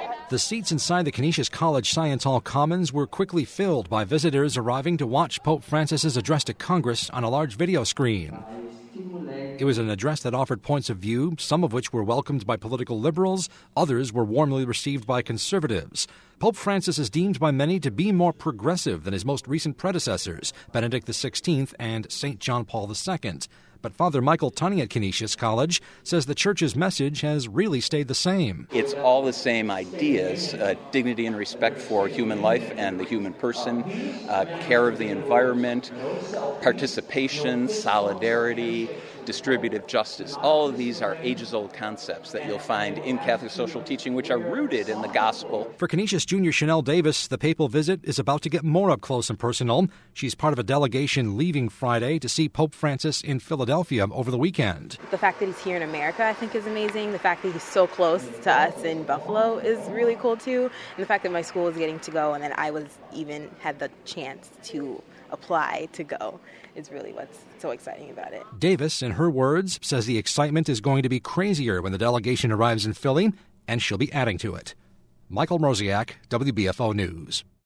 The seats inside the Canisius College Science Hall Commons were quickly filled by visitors arriving to watch Pope Francis's address to Congress on a large video screen. It was an address that offered points of view, some of which were welcomed by political liberals, others were warmly received by conservatives. Pope Francis is deemed by many to be more progressive than his most recent predecessors, Benedict XVI and St. John Paul II. But Father Michael Tunney at Canisius College says the church's message has really stayed the same. It's all the same ideas, dignity and respect for human life and the human person, care of the environment, participation, solidarity, distributive justice. All of these are ages-old concepts that you'll find in Catholic social teaching, which are rooted in the gospel. For Canisius Junior Chanel Davis, the papal visit is about to get more up close and personal. She's part of a delegation leaving Friday to see Pope Francis in Philadelphia over the weekend. The fact that he's here in America, I think, is amazing. The fact that he's so close to us in Buffalo is really cool, too. And the fact that my school is getting to go and that I had the chance to apply to go is really what's so exciting about it. Davis, in her words, says the excitement is going to be crazier when the delegation arrives in Philly, and she'll be adding to it. Michael Mroziak, WBFO News.